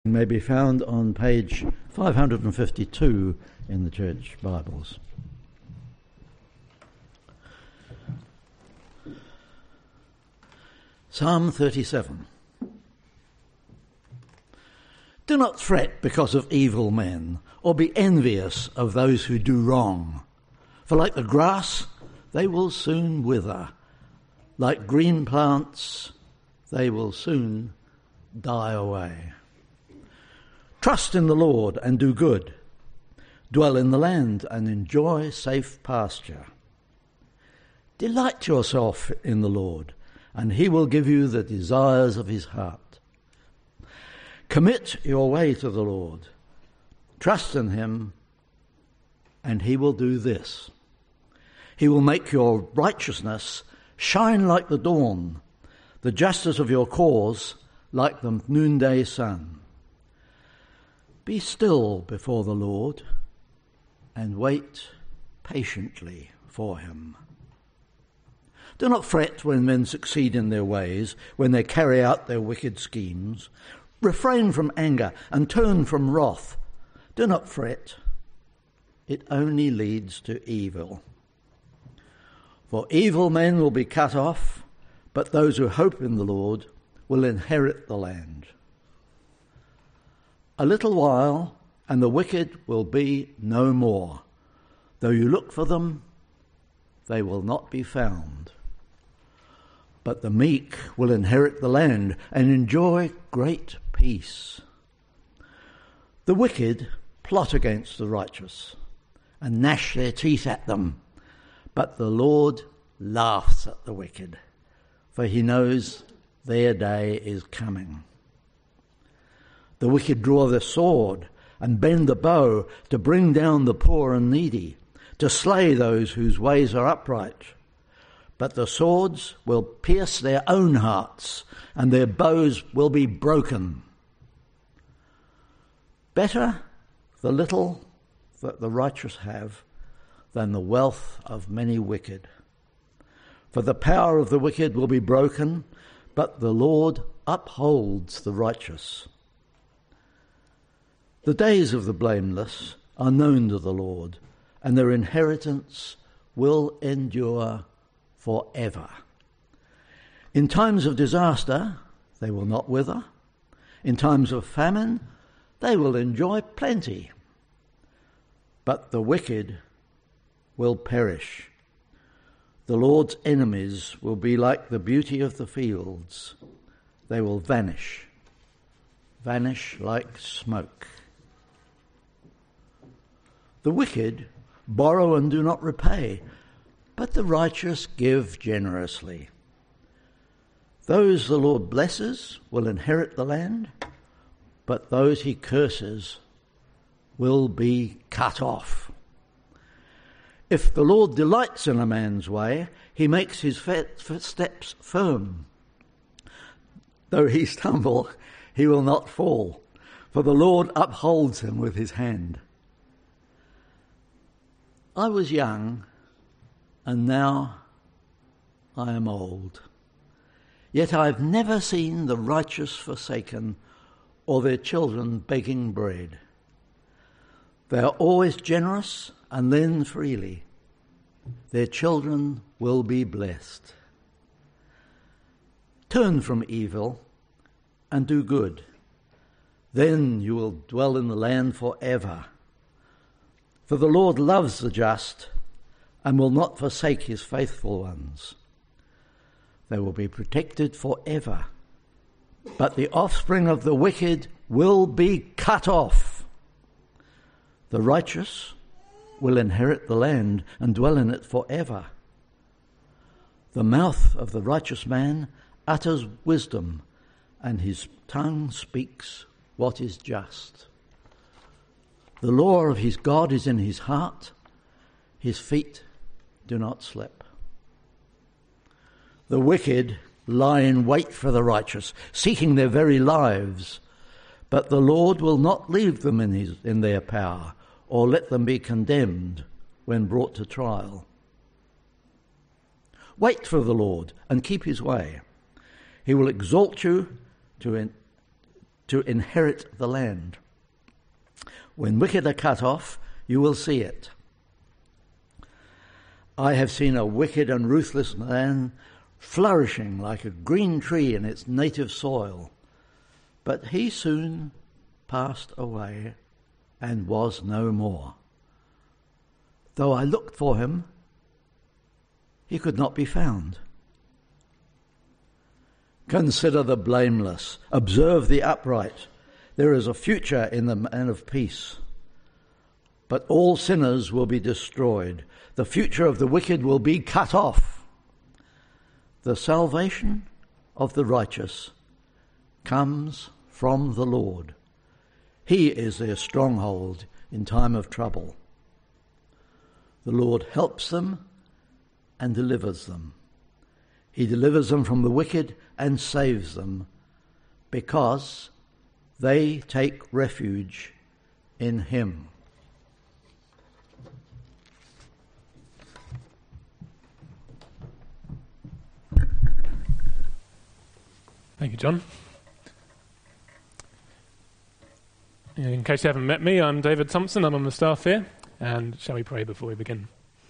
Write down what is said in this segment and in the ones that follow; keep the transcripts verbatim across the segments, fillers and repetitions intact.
May be found on page five hundred fifty-two in the Church Bibles. Psalm thirty-seven. Do not fret because of evil men, or be envious of those who do wrong. For like the grass, they will soon wither. Like green plants, they will soon die away. Trust in the Lord and do good. Dwell in the land and enjoy safe pasture. Delight yourself in the Lord, and he will give you the desires of his heart. Commit your way to the Lord. Trust in him, and he will do this. He will make your righteousness shine like the dawn, the justice of your cause like the noonday sun. Be still before the Lord and wait patiently for him. Do not fret when men succeed in their ways, when they carry out their wicked schemes. Refrain from anger and turn from wrath. Do not fret. It only leads to evil. For evil men will be cut off, but those who hope in the Lord will inherit the land. A little while, and the wicked will be no more. Though you look for them, they will not be found. But the meek will inherit the land and enjoy great peace. The wicked plot against the righteous and gnash their teeth at them. But the Lord laughs at the wicked, for he knows their day is coming. The wicked draw the sword and bend the bow to bring down the poor and needy, to slay those whose ways are upright. But the swords will pierce their own hearts, and their bows will be broken. Better the little that the righteous have than the wealth of many wicked. For the power of the wicked will be broken, but the Lord upholds the righteous. The days of the blameless are known to the Lord, and their inheritance will endure forever. In times of disaster, they will not wither. In times of famine, they will enjoy plenty. But the wicked will perish. The Lord's enemies will be like the beauty of the fields. They will vanish, vanish like smoke. The wicked borrow and do not repay, but the righteous give generously. Those the Lord blesses will inherit the land, but those he curses will be cut off. If the Lord delights in a man's way, he makes his steps firm. Though he stumble, he will not fall, for the Lord upholds him with his hand. I was young, and now I am old. Yet I have never seen the righteous forsaken, or their children begging bread. They are always generous and lend freely. Their children will be blessed. Turn from evil and do good. Then you will dwell in the land forever. For the Lord loves the just and will not forsake his faithful ones. They will be protected forever, but the offspring of the wicked will be cut off. The righteous will inherit the land and dwell in it forever. The mouth of the righteous man utters wisdom, and his tongue speaks what is just. The law of his God is in his heart. His feet do not slip. The wicked lie in wait for the righteous, seeking their very lives. But the Lord will not leave them in his, in their power, or let them be condemned when brought to trial. Wait for the Lord and keep his way. He will exalt you to, to inherit the land. When wicked are cut off, you will see it. I have seen a wicked and ruthless man flourishing like a green tree in its native soil, but he soon passed away and was no more. Though I looked for him, he could not be found. Consider the blameless, observe the upright. There is a future in the man of peace. But all sinners will be destroyed. The future of the wicked will be cut off. The salvation of the righteous comes from the Lord. He is their stronghold in time of trouble. The Lord helps them and delivers them. He delivers them from the wicked and saves them because they take refuge in him. Thank you, John. In case you haven't met me, I'm David Thompson. I'm on the staff here. And shall we pray before we begin?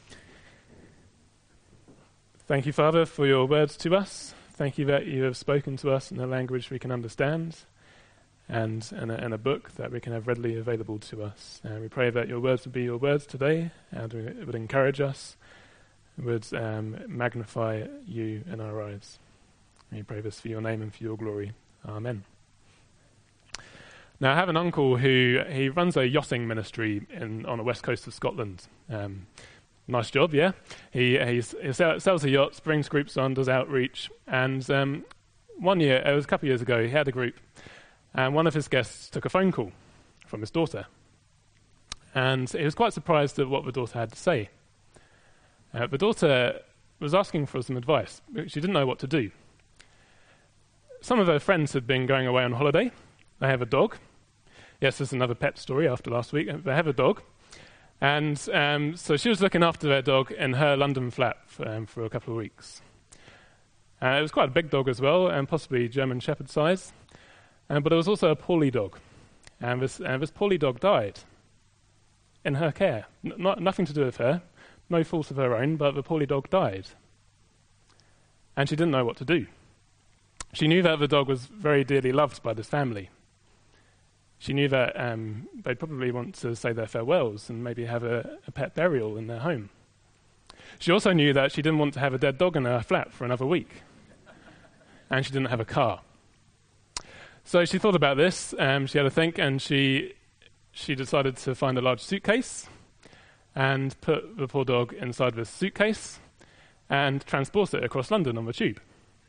Thank you, Father, for your words to us. Thank you that you have spoken to us in a language we can understand and in a, in a book that we can have readily available to us. And we pray that your words would be your words today and it would encourage us, would um, magnify you in our lives. We pray this for your name and for your glory. Amen. Now, I have an uncle who he runs a yachting ministry in, on the west coast of Scotland. Um, nice job, yeah. He, he's, he sells a yacht, brings groups on, does outreach. And um, one year, it was a couple of years ago, he had a group. And one of his guests took a phone call from his daughter. And he was quite surprised at what the daughter had to say. Uh, the daughter was asking for some advice. She didn't know what to do. Some of her friends had been going away on holiday. They have a dog. Yes, there's another pet story after last week. They have a dog. And um, so she was looking after their dog in her London flat for, um, for a couple of weeks. Uh, it was quite a big dog as well, and possibly German Shepherd size. Um, but it was also a poorly dog. And this, uh, this poorly dog died in her care. N- not, nothing to do with her, no fault of her own, but the poorly dog died. And she didn't know what to do. She knew that the dog was very dearly loved by this family. She knew that um, they'd probably want to say their farewells and maybe have a, a pet burial in their home. She also knew that she didn't want to have a dead dog in her flat for another week. And she didn't have a car. So she thought about this, um, she had a think, and she she decided to find a large suitcase and put the poor dog inside this suitcase and transport it across London on the tube.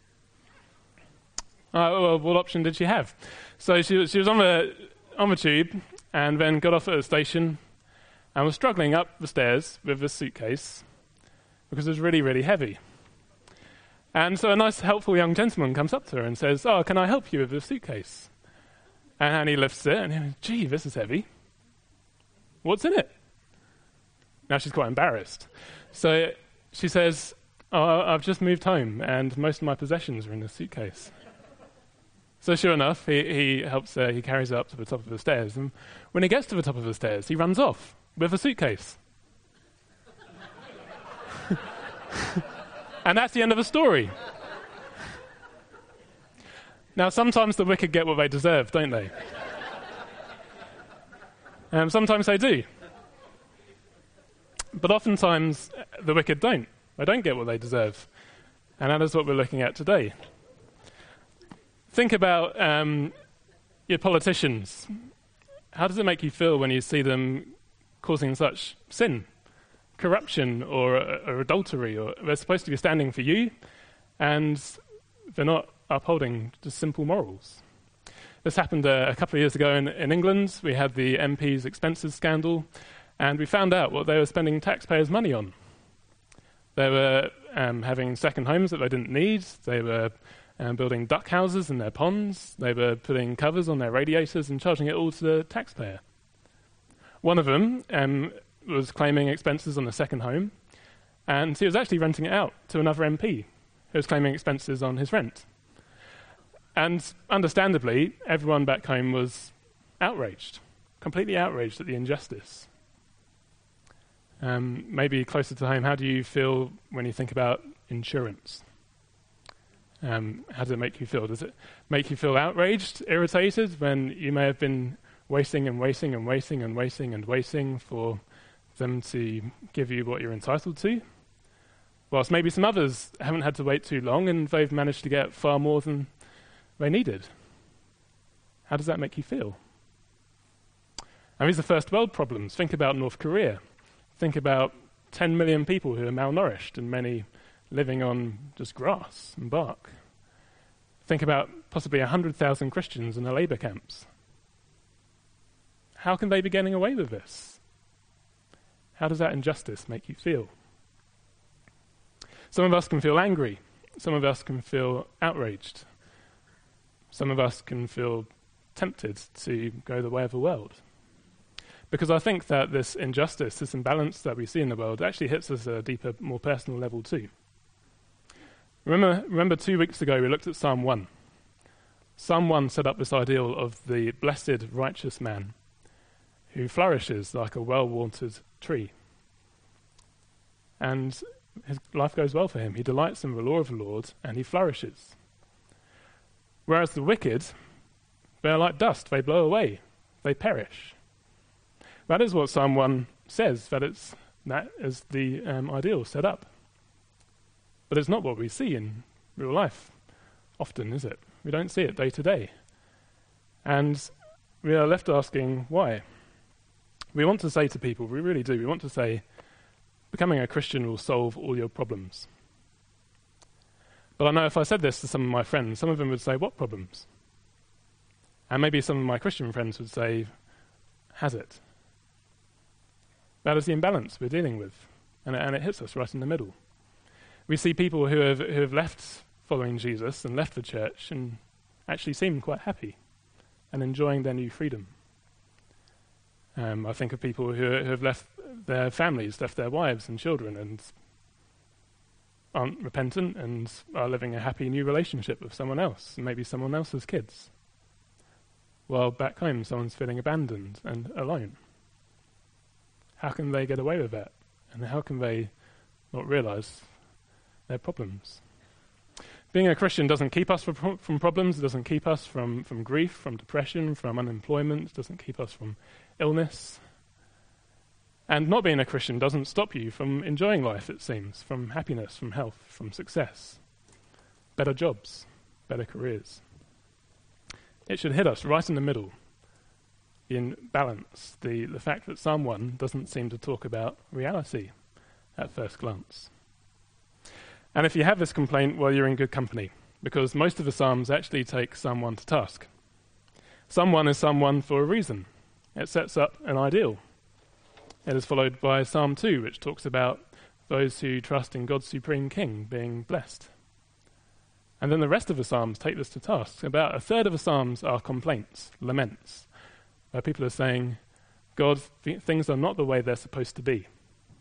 Uh, well, what option did she have? So she, she was on the on the tube and then got off at a station and was struggling up the stairs with this suitcase because it was really, really heavy. And so a nice, helpful young gentleman comes up to her and says, "Oh, can I help you with this suitcase?" And, and he lifts it and he goes, "Gee, this is heavy. What's in it?" Now she's quite embarrassed. So she says, "Oh, I've just moved home and most of my possessions are in this suitcase." So sure enough, he, he helps her, he carries her up to the top of the stairs, and when he gets to the top of the stairs, he runs off with a suitcase. And that's the end of the story. Now, sometimes the wicked get what they deserve, don't they? Um, sometimes they do. But oftentimes, the wicked don't. They don't get what they deserve. And that is what we're looking at today. Think about um, your politicians. How does it make you feel when you see them causing such sin, corruption, or, or adultery? Or they're supposed to be standing for you, and they're not upholding just simple morals. This happened uh, a couple of years ago in, in England. We had the M P's expenses scandal, and we found out what they were spending taxpayers' money on. They were um, having second homes that they didn't need. They were Um, building duck houses in their ponds. They were putting covers on their radiators and charging it all to the taxpayer. One of them um, was claiming expenses on a second home, and he was actually renting it out to another M P who was claiming expenses on his rent. And understandably, everyone back home was outraged, completely outraged at the injustice. Um, maybe closer to home, how do you feel when you think about insurance? Um, how does it make you feel? Does it make you feel outraged, irritated, when you may have been waiting and waiting and waiting and waiting and waiting for them to give you what you're entitled to? Whilst maybe some others haven't had to wait too long and they've managed to get far more than they needed. How does that make you feel? And these are first world problems. Think about North Korea. Think about ten million people who are malnourished and many living on just grass and bark. Think about possibly one hundred thousand Christians in the labour camps. How can they be getting away with this? How does that injustice make you feel? Some of us can feel angry. Some of us can feel outraged. Some of us can feel tempted to go the way of the world. Because I think that this injustice, this imbalance that we see in the world actually hits us at a deeper, more personal level too. Remember, remember two weeks ago we looked at Psalm one. Psalm one set up this ideal of the blessed righteous man who flourishes like a well-watered tree. And his life goes well for him. He delights in the law of the Lord and he flourishes. Whereas the wicked, they are like dust, they blow away, they perish. That is what Psalm one says, that it's that is the um, ideal set up. But it's not what we see in real life often, is it? We don't see it day to day. And we are left asking why. We want to say to people, we really do, we want to say, becoming a Christian will solve all your problems. But I know if I said this to some of my friends, some of them would say, what problems? And maybe some of my Christian friends would say, has it? That is the imbalance we're dealing with, and it, and it hits us right in the middle. We see people who have who have left following Jesus and left the church and actually seem quite happy and enjoying their new freedom. Um, I think of people who, who have left their families, left their wives and children and aren't repentant and are living a happy new relationship with someone else, and maybe someone else's kids. While back home someone's feeling abandoned and alone. How can they get away with that? And how can they not realise their problems? Being a Christian doesn't keep us from, from problems, it doesn't keep us from, from grief, from depression, from unemployment, it doesn't keep us from illness. And not being a Christian doesn't stop you from enjoying life, it seems, from happiness, from health, from success, better jobs, better careers. It should hit us right in the middle, in balance, the, the fact that Psalm one doesn't seem to talk about reality at first glance. And if you have this complaint, well, you're in good company, because most of the Psalms actually take Psalm one to task. Psalm one is Psalm one for a reason. It sets up an ideal. It is followed by Psalm two, which talks about those who trust in God's supreme King being blessed. And then the rest of the Psalms take this to task. About a third of the Psalms are complaints, laments, where people are saying, God, th- things are not the way they're supposed to be.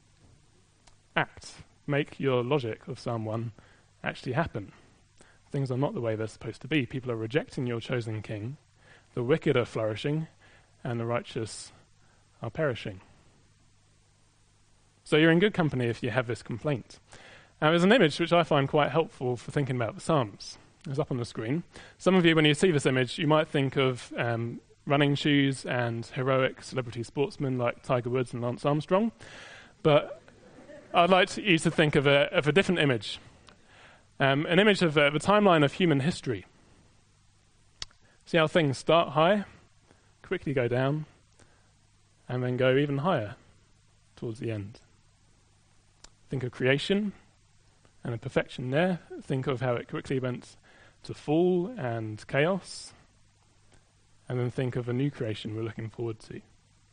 Act. Make your logic of Psalm one actually happen. Things are not the way they're supposed to be. People are rejecting your chosen king. The wicked are flourishing, and the righteous are perishing. So you're in good company if you have this complaint. Now, there's an image which I find quite helpful for thinking about the Psalms. It's up on the screen. Some of you, when you see this image, you might think of um, running shoes and heroic celebrity sportsmen like Tiger Woods and Lance Armstrong. But I'd like you to think of a, of a different image. Um, an image of uh, the timeline of human history. See how things start high, quickly go down, and then go even higher towards the end. Think of creation and a perfection there. Think of how it quickly went to fall and chaos. And then think of a new creation we're looking forward to.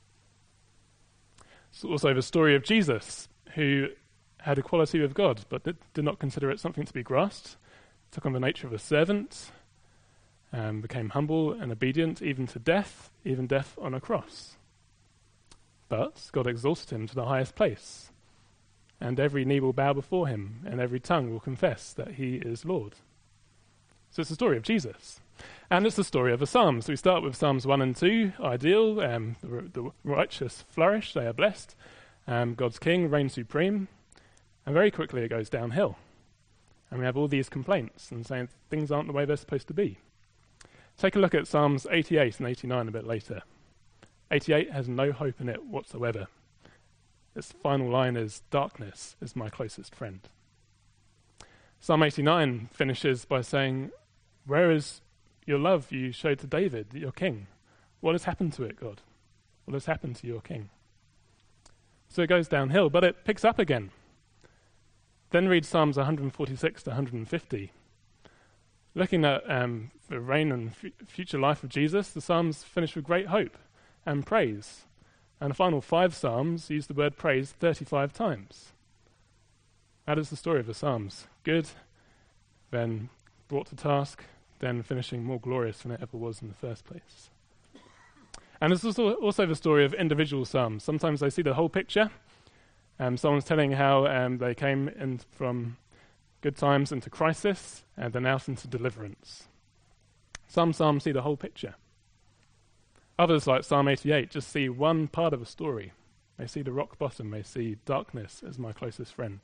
It's also the story of Jesus, who had equality with God, but did, did not consider it something to be grasped, took on the nature of a servant, um, became humble and obedient, even to death, even death on a cross. But God exalted him to the highest place, and every knee will bow before him, and every tongue will confess that he is Lord. So it's the story of Jesus. And it's the story of the Psalms. We start with Psalms one and two, ideal, um, the, the righteous flourish, they are blessed, um, God's king reigns supreme, and very quickly it goes downhill. And we have all these complaints and saying things aren't the way they're supposed to be. Take a look at Psalms eighty-eight and eighty-nine a bit later. eighty-eight has no hope in it whatsoever. Its final line is, darkness is my closest friend. Psalm eighty-nine finishes by saying, where is your love you showed to David, your king? What has happened to it, God? What has happened to your king? So it goes downhill, but it picks up again. Then read Psalms one forty-six to one fifty. Looking at um, the reign and f- future life of Jesus, the Psalms finish with great hope and praise. And the final five Psalms use the word praise thirty-five times. That is the story of the Psalms. Good, then brought to task, then finishing more glorious than it ever was in the first place. And it's also, also the story of individual Psalms. Sometimes they see the whole picture. Um, someone's telling how um, they came in from good times into crisis and then out into deliverance. Some Psalms see the whole picture. Others, like Psalm eighty-eight, just see one part of a story. They see the rock bottom. They see darkness as my closest friend.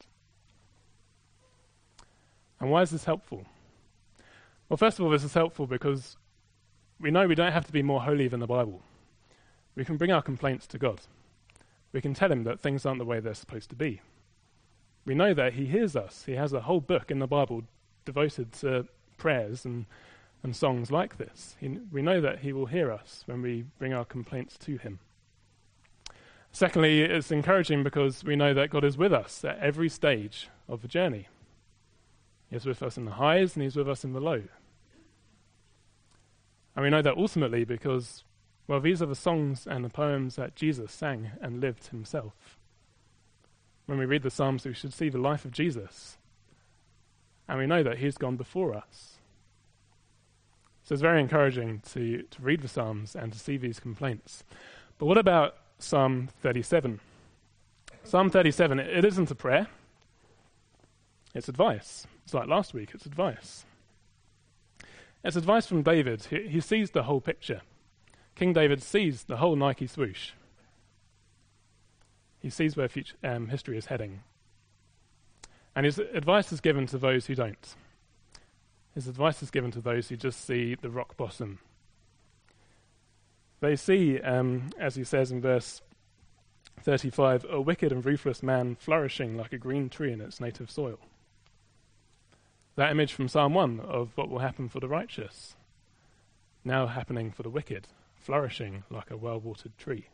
And why is this helpful? Well, first of all, this is helpful because we know we don't have to be more holy than the Bible. We can bring our complaints to God. We can tell him that things aren't the way they're supposed to be. We know that he hears us. He has a whole book in the Bible devoted to prayers and, and songs like this. He, we know that he will hear us when we bring our complaints to him. Secondly, it's encouraging because we know that God is with us at every stage of the journey. He is with us in the highs and he's with us in the low. And we know that ultimately because, well, these are the songs and the poems that Jesus sang and lived himself. When we read the Psalms, we should see the life of Jesus. And we know that he's gone before us. So it's very encouraging to, to read the Psalms and to see these complaints. But what about Psalm thirty-seven? Psalm thirty-seven, it, it isn't a prayer. It's advice. It's like last week, it's advice. It's advice from David. He, he sees the whole picture. King David sees the whole Nike swoosh. He sees where future, um, history is heading. And his advice is given to those who don't. His advice is given to those who just see the rock bottom. They see, um, as he says in verse thirty-five, a wicked and ruthless man flourishing like a green tree in its native soil. That image from Psalm one of what will happen for the righteous, now happening for the wicked, flourishing like a well-watered tree.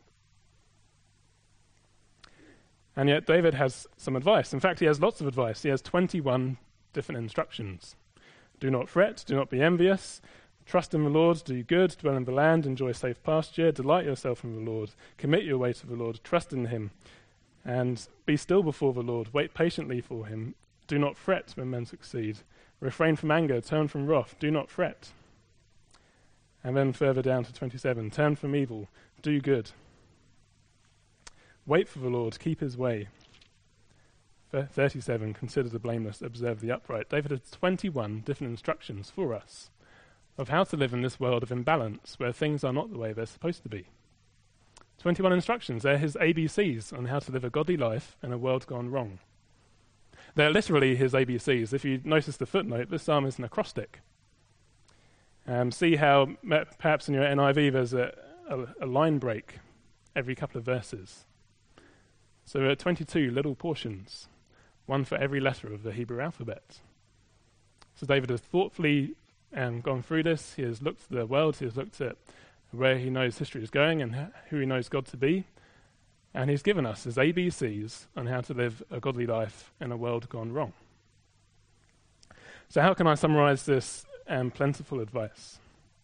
And yet David has some advice. In fact, he has lots of advice. He has twenty-one different instructions. Do not fret, do not be envious, trust in the Lord, do good, dwell in the land, enjoy safe pasture, delight yourself in the Lord, commit your way to the Lord, trust in him, and be still before the Lord, wait patiently for him, do not fret when men succeed, refrain from anger, turn from wrath, do not fret. And then further down to twenty-seven, turn from evil, do good. Wait for the Lord, keep his way. thirty-seven, consider the blameless, observe the upright. David has twenty-one different instructions for us of how to live in this world of imbalance where things are not the way they're supposed to be. twenty-one instructions, they're his A B Cs on how to live a godly life in a world gone wrong. They're literally his A B Cs. If you notice the footnote, this psalm is an acrostic. Um, see how perhaps in your N I V there's a, a, a line break every couple of verses. So there are twenty-two little portions, one for every letter of the Hebrew alphabet. So David has thoughtfully um, gone through this. He has looked at the world. He has looked at where he knows history is going and who he knows God to be. And he's given us his A B Cs on how to live a godly life in a world gone wrong. So how can I summarize this um, plentiful advice?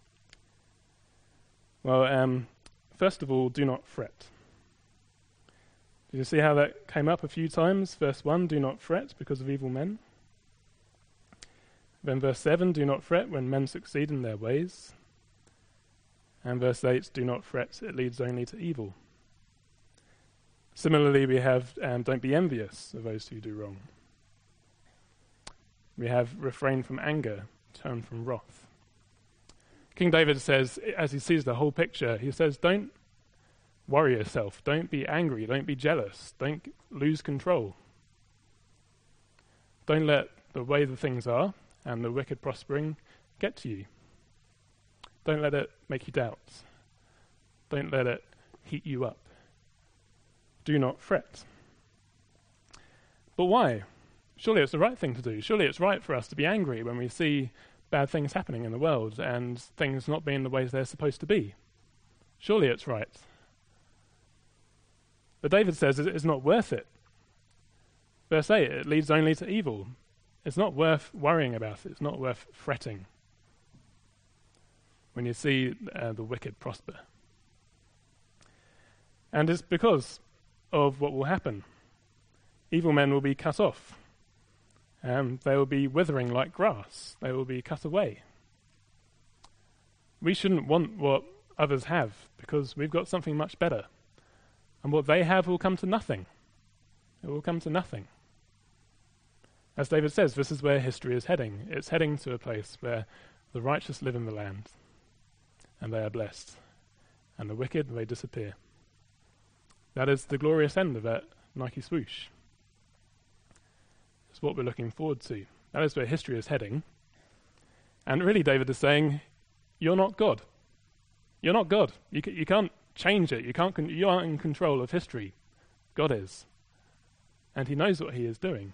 Well, um, first of all, do not fret. Did you see how that came up a few times? Verse one, do not fret because of evil men. Then verse seven, do not fret when men succeed in their ways. And verse eight, do not fret, it leads only to evil. Similarly, we have um, don't be envious of those who do wrong. We have refrain from anger, turn from wrath. King David says, as he sees the whole picture, he says, don't worry yourself, don't be angry, don't be jealous, don't lose control. Don't let the way the things are and the wicked prospering get to you. Don't let it make you doubt. Don't let it heat you up. Do not fret. But why? Surely it's the right thing to do. Surely it's right for us to be angry when we see bad things happening in the world and things not being the ways they're supposed to be. Surely it's right. But David says it's not worth it. Verse eight, it leads only to evil. It's not worth worrying about it. It's not worth fretting when you see uh, the wicked prosper. And it's because of what will happen. Evil men will be cut off. Um, they will be withering like grass. They will be cut away. We shouldn't want what others have because we've got something much better. And what they have will come to nothing. It will come to nothing. As David says, this is where history is heading. It's heading to a place where the righteous live in the land and they are blessed, and the wicked, they disappear. That is the glorious end of that Nike swoosh. It's what we're looking forward to. That is where history is heading. And really, David is saying, you're not God. You're not God. You, c- you can't change it. You can't. Con- you aren't in control of history. God is. And he knows what he is doing.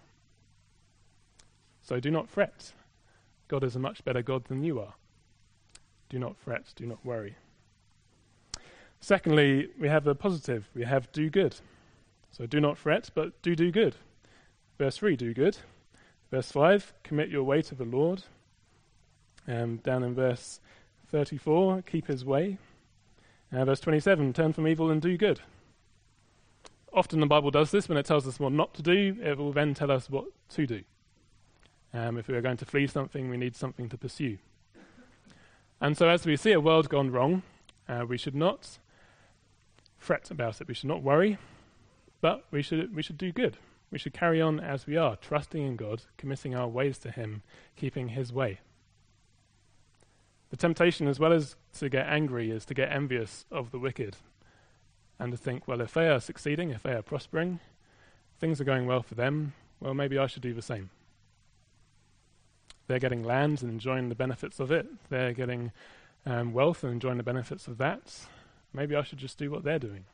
So do not fret. God is a much better God than you are. Do not fret. Do not worry. Secondly, we have a positive. We have do good. So do not fret, but do do good. Verse three, do good. Verse five, commit your way to the Lord. Um, down in verse thirty-four, keep his way. Uh, verse twenty-seven, turn from evil and do good. Often the Bible does this when it tells us what not to do, it will then tell us what to do. Um, if we are going to flee something, we need something to pursue. And so as we see a world gone wrong, uh, we should not fret about it. We should not worry, but we should we should do good. We should carry on as we are, trusting in God, committing our ways to him, keeping his way. The temptation, as well as to get angry, is to get envious of the wicked and to think, well, if they are succeeding, if they are prospering, things are going well for them, well, maybe I should do the same. They're getting land and enjoying the benefits of it. They're getting um, wealth and enjoying the benefits of that. Maybe I should just do what they're doing.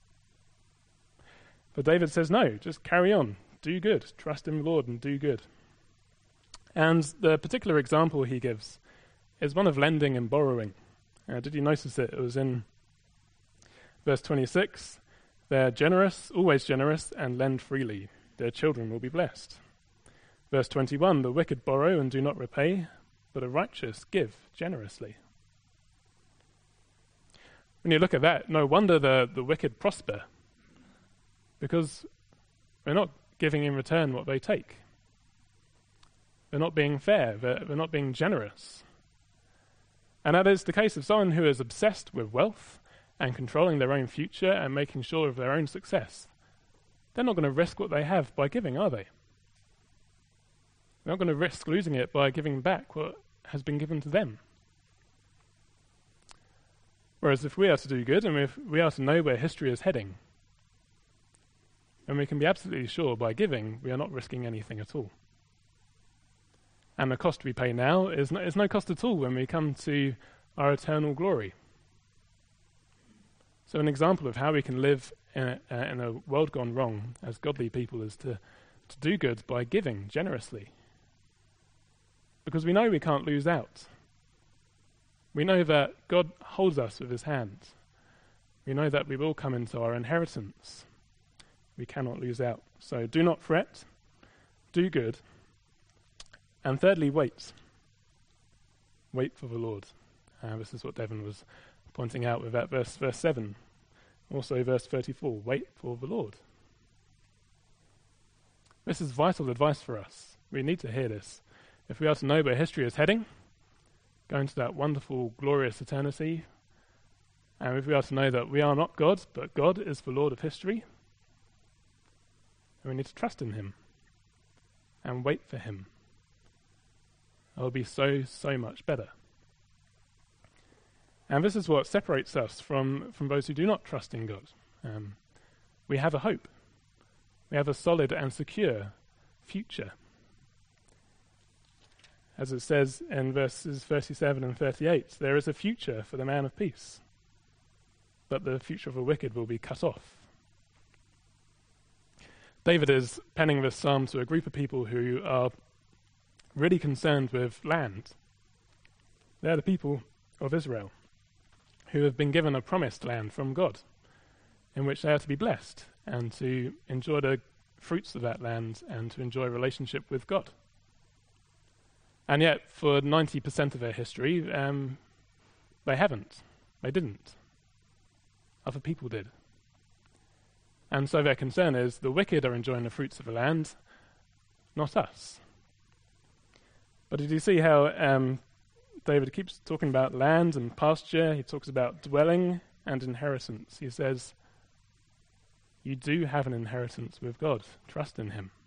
But David says, no, just carry on. Do good. Trust in the Lord and do good. And the particular example he gives is one of lending and borrowing. Uh, did you notice it? It was in verse twenty-six. They're generous, always generous, and lend freely. Their children will be blessed. Verse twenty-one, the wicked borrow and do not repay, but the righteous give generously. When you look at that, no wonder the, the wicked prosper, because they're not giving in return what they take. They're not being fair, they're, they're not being generous. And that is the case of someone who is obsessed with wealth and controlling their own future and making sure of their own success. They're not going to risk what they have by giving, are they? They're not going to risk losing it by giving back what has been given to them. Whereas if we are to do good and if we are to know where history is heading, then we can be absolutely sure by giving we are not risking anything at all. And the cost we pay now is no, is no cost at all when we come to our eternal glory. So an example of how we can live in a, uh, in a world gone wrong as godly people is to, to do good by giving generously. Because we know we can't lose out. We know that God holds us with his hand. We know that we will come into our inheritance. We cannot lose out. So do not fret, do good, and thirdly, wait. Wait for the Lord. Uh, this is what Devon was pointing out with that verse, verse seven. Also verse thirty-four, wait for the Lord. This is vital advice for us. We need to hear this. If we are to know where history is heading, going to that wonderful, glorious eternity, and if we are to know that we are not God, but God is the Lord of history, then we need to trust in him and wait for him. It will be so, so much better. And this is what separates us from, from those who do not trust in God. Um, we have a hope. We have a solid and secure future. As it says in verses thirty-seven and thirty-eight, there is a future for the man of peace, but the future of the wicked will be cut off. David is penning this psalm to a group of people who are really concerned with land. They're the people of Israel who have been given a promised land from God in which they are to be blessed and to enjoy the fruits of that land and to enjoy a relationship with God. And yet, for ninety percent of their history, um, they haven't. They didn't. Other people did. And so their concern is the wicked are enjoying the fruits of the land, not us. But did you see how um, David keeps talking about land and pasture? He talks about dwelling and inheritance. He says, you do have an inheritance with God. Trust in him.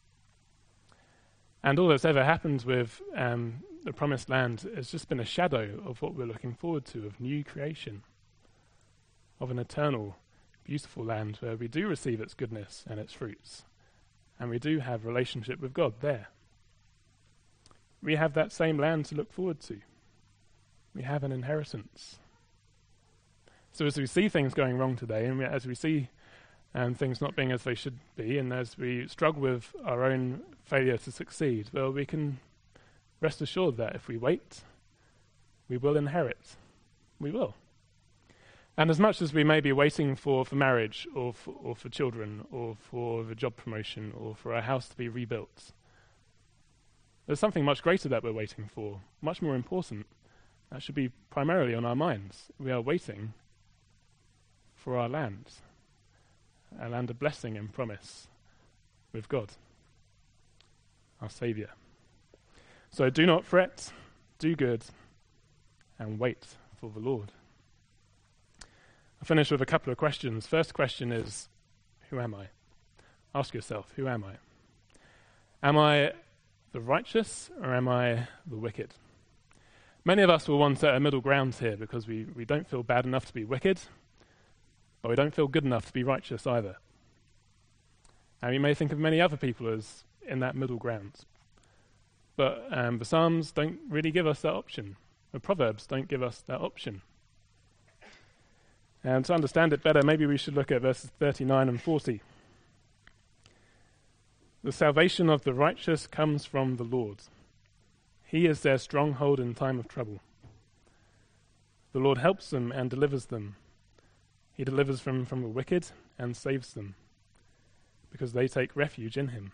And all that's ever happened with um, the promised land has just been a shadow of what we're looking forward to, of new creation, of an eternal, beautiful land where we do receive its goodness and its fruits, and we do have relationship with God there. We have that same land to look forward to. We have an inheritance. So as we see things going wrong today, and we, as we see um, things not being as they should be, and as we struggle with our own failure to succeed, well, we can rest assured that if we wait, we will inherit. We will. And as much as we may be waiting for, for marriage, or for, or for children, or for the job promotion, or for our house to be rebuilt, there's something much greater that we're waiting for, much more important. That should be primarily on our minds. We are waiting for our land, a land of blessing and promise with God, our Saviour. So do not fret, do good, and wait for the Lord. I'll finish with a couple of questions. First question is, who am I? Ask yourself, who am I? Am I the righteous, or am I the wicked? Many of us will want a middle ground here because we, we don't feel bad enough to be wicked, but we don't feel good enough to be righteous either. And we may think of many other people as in that middle ground. But um, the Psalms don't really give us that option. The Proverbs don't give us that option. And to understand it better, maybe we should look at verses thirty-nine and forty. The salvation of the righteous comes from the Lord. He is their stronghold in time of trouble. The Lord helps them and delivers them. He delivers them from the wicked and saves them, because they take refuge in him.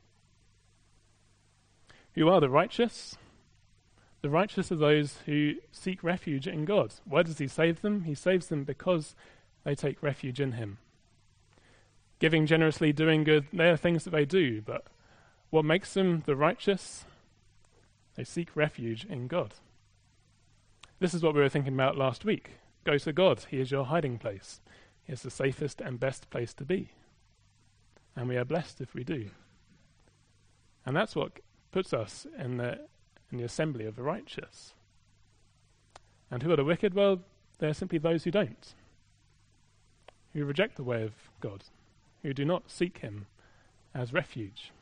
Who are the righteous? The righteous are those who seek refuge in God. Why does he save them? He saves them because they take refuge in him. Giving generously, doing good, they are things that they do, but what makes them the righteous? They seek refuge in God. This is what we were thinking about last week. Go to God. He is your hiding place. He is the safest and best place to be. And we are blessed if we do. And that's what puts us in the in the assembly of the righteous. And who are the wicked? Well, they're simply those who don't, who reject the way of God, who do not seek him as refuge.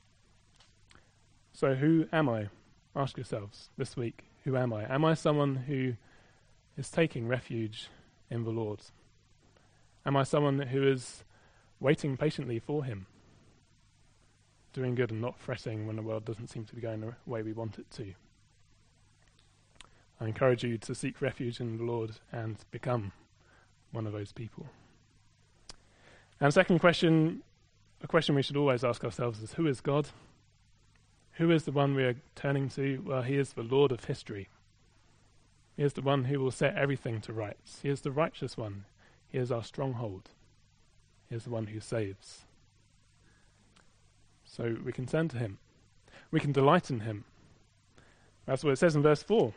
So who am I? Ask yourselves this week, who am I? Am I someone who is taking refuge in the Lord? Am I someone who is waiting patiently for him, doing good and not fretting when the world doesn't seem to be going the way we want it to? I encourage you to seek refuge in the Lord and become one of those people. And second question, a question we should always ask ourselves is, who is God? Who is the one we are turning to? Well, he is the Lord of history. He is the one who will set everything to rights. He is the righteous one. He is our stronghold. He is the one who saves. So we can turn to him. We can delight in him. That's what it says in verse four.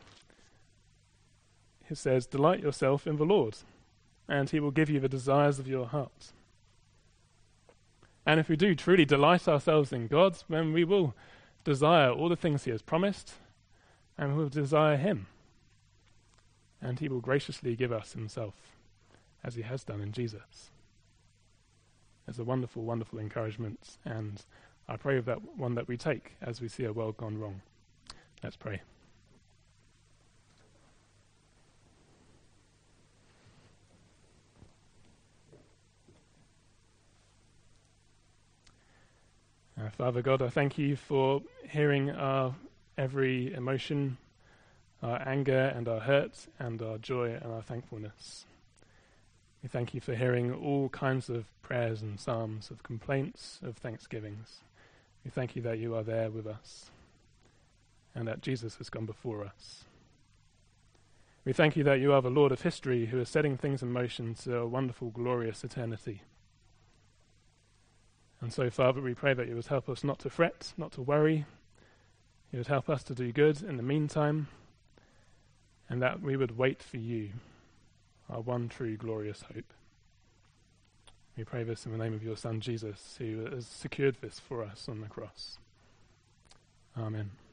It says, delight yourself in the Lord, and he will give you the desires of your heart. And if we do truly delight ourselves in God, then we will desire all the things he has promised, and we will desire him. and he will graciously give us himself, as he has done in Jesus. It's a wonderful, wonderful encouragement, and I pray of that one that we take as we see a world gone wrong. Let's pray. Uh, Father God, I thank you for hearing our every emotion, our anger and our hurt and our joy and our thankfulness. We thank you for hearing all kinds of prayers and psalms, of complaints, of thanksgivings. We thank you that you are there with us and that Jesus has gone before us. We thank you that you are the Lord of history who is setting things in motion to a wonderful, glorious eternity. And so, Father, we pray that you would help us not to fret, not to worry. You would help us to do good in the meantime, and that we would wait for you, our one true glorious hope. We pray this in the name of your Son, Jesus, who has secured this for us on the cross. Amen.